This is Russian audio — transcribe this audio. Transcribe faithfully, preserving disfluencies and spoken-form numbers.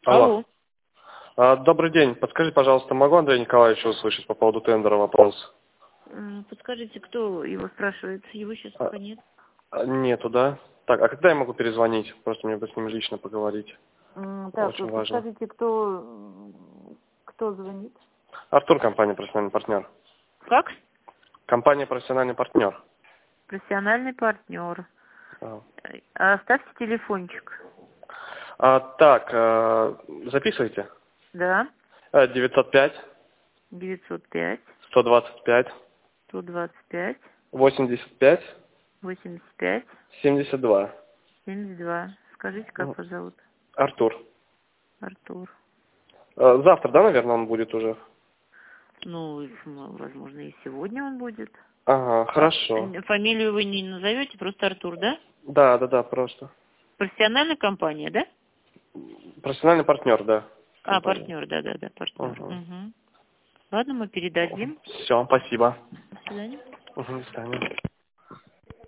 Алло. Алло. А, Добрый день. Подскажите, пожалуйста, могу Андрея Николаевича услышать по поводу тендера вопрос? М, Подскажите, кто его спрашивает? Его сейчас А, пока нет. а, Нету, да? Так, а когда я могу перезвонить? Просто мне бы с ним лично поговорить. М, Так, Очень вот важно. подскажите, кто, м, кто звонит? Артур, компания «Профессиональный партнер». Как? Компания «Профессиональный партнер». Профессиональный партнер. А, Э, Оставьте телефончик. А, так, э, записывайте. Да. Э, девятьсот пять девятьсот пять сто двадцать пять сто двадцать пять восемьдесят пять восемьдесят пять семьдесят два. семьдесят два. Скажите, как Ну, вас зовут? Артур. Артур. Э, Завтра, да, наверное, он будет уже? Ну, и, ну, возможно, и сегодня он будет. Ага, А хорошо. э, фамилию вы не назовете, просто Артур, да? Да, да, да, просто. Профессиональная компания, да? Профессиональный партнер, да. А, Компания. партнер, да-да-да, партнер. Угу. Угу. Ладно, мы передадим. Все, спасибо. До свидания. Угу, до свидания.